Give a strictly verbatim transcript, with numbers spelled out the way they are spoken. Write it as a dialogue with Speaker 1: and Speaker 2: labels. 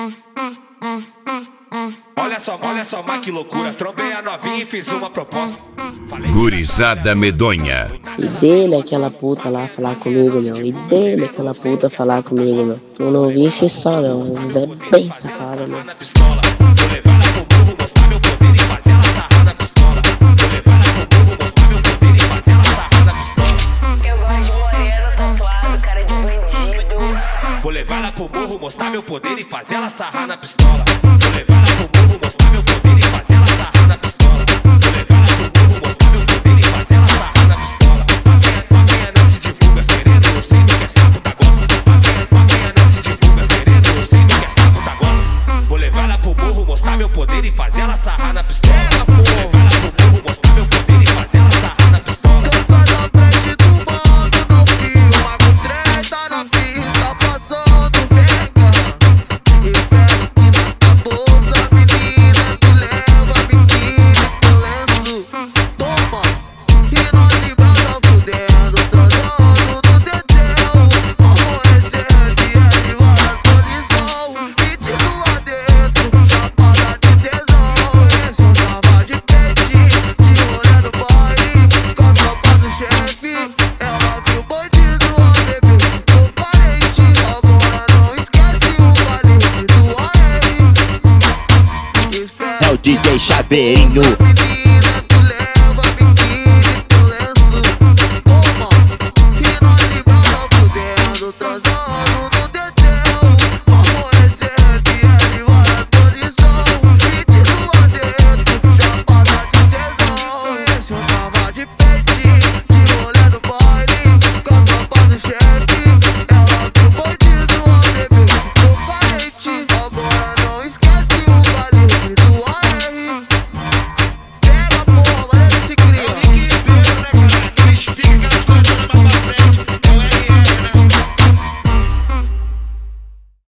Speaker 1: Olha só, olha só, mas que loucura. Trombei a novinha e fiz uma proposta.
Speaker 2: Gurizada medonha.
Speaker 3: E dele aquela puta lá falar comigo, meu. E dele aquela puta falar comigo, meu. Tu não ouvisse só, meu. Mas é bem safada, meu.
Speaker 1: Vou levar ela pro morro, mostrar meu poder e fazer ela sarrar na pistola. Vou levar ela pro morro, mostrar meu poder e fazer ela sarrar na pistola. Vou levar ela pro morro, mostrar meu poder e fazer ela sarrar na pistola. Tua ganha não se divulga serena, eu sei do que é sapo da gosta. Tua ganha não se divulga serena, eu sei do que é sapo da gosta. Vou levar ela pro morro, mostrar meu poder e fazer ela sarrar na pistola. Vou levar ela pro morro, mostrar meu poder e fazer ela sarrar na pistola.
Speaker 4: D J Chaveirinho.